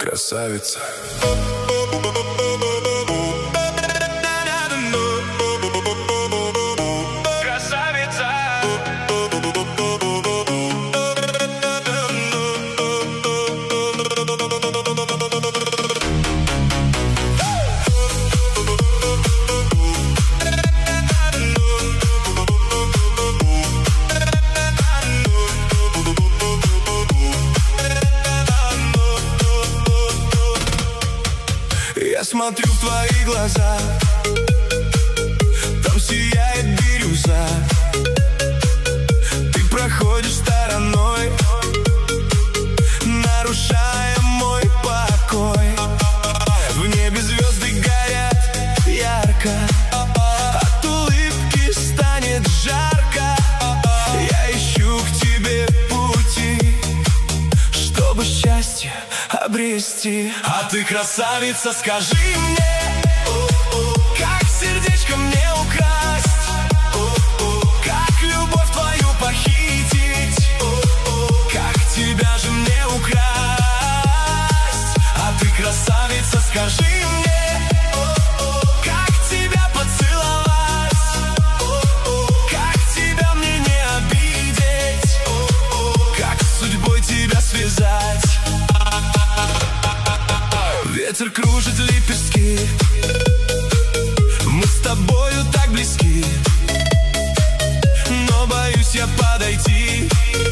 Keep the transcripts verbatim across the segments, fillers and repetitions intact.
красавица. Я смотрю в твои глаза, там сияет бирюза. Ты проходишь стороной, нарушая мой покой. В небе звезды горят ярко, от улыбки станет жарко. Я ищу к тебе пути, чтобы счастье обрести. А ты красавица, скажи мне, как сердечко мне украсть, как любовь твою похитить, как тебя же мне украсть. А ты красавица, скажи мне, как тебя поцеловать, как тебя мне не обидеть, как с судьбой тебя связать. Ветер кружит лепестки, мы с тобою так близки, но боюсь я подойти,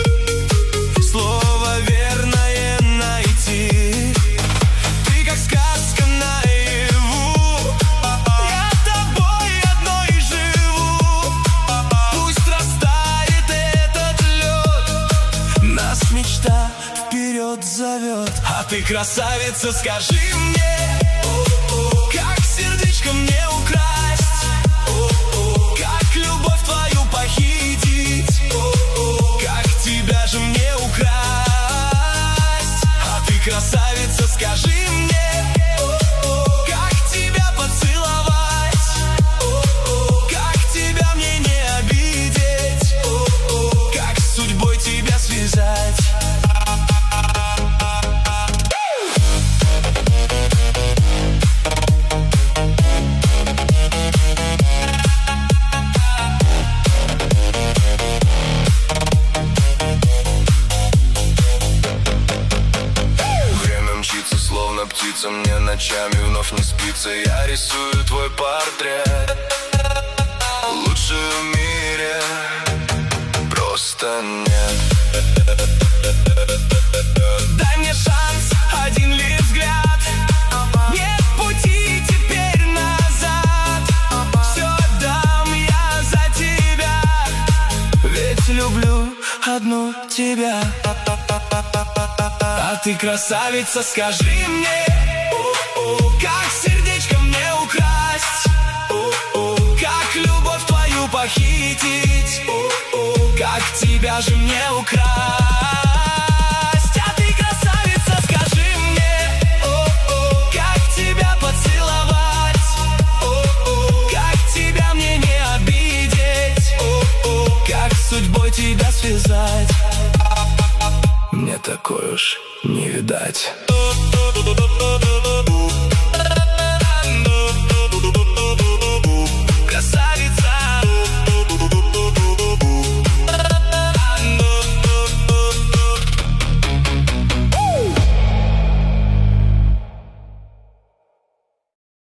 слово верное найти. Ты как сказка наяву, я тобой одной живу. Пусть растает этот лед, нас мечта вперед зовет. А ты красавица, скажи мне, как сердечко мне украсть, как любовь твою похитить, как тебя же мне украсть. А ты красавица, скажи мне, как тебя поцеловать, как тебя мне не обидеть, как с судьбой тебя связать. Словно птица, мне ночами вновь не спится. Я рисую твой портрет, лучше в мире просто нет. Дай мне шанс, один лишь взгляд, нет пути теперь назад. Все отдам я за тебя, ведь люблю одну тебя. А ты красавица, скажи мне, как сердечко мне украсть, как любовь твою похитить, как тебя же мне украсть. А ты красавица, скажи мне, как тебя поцеловать, как тебя мне не обидеть, как с судьбой тебя связать. Мне такой уж не видать.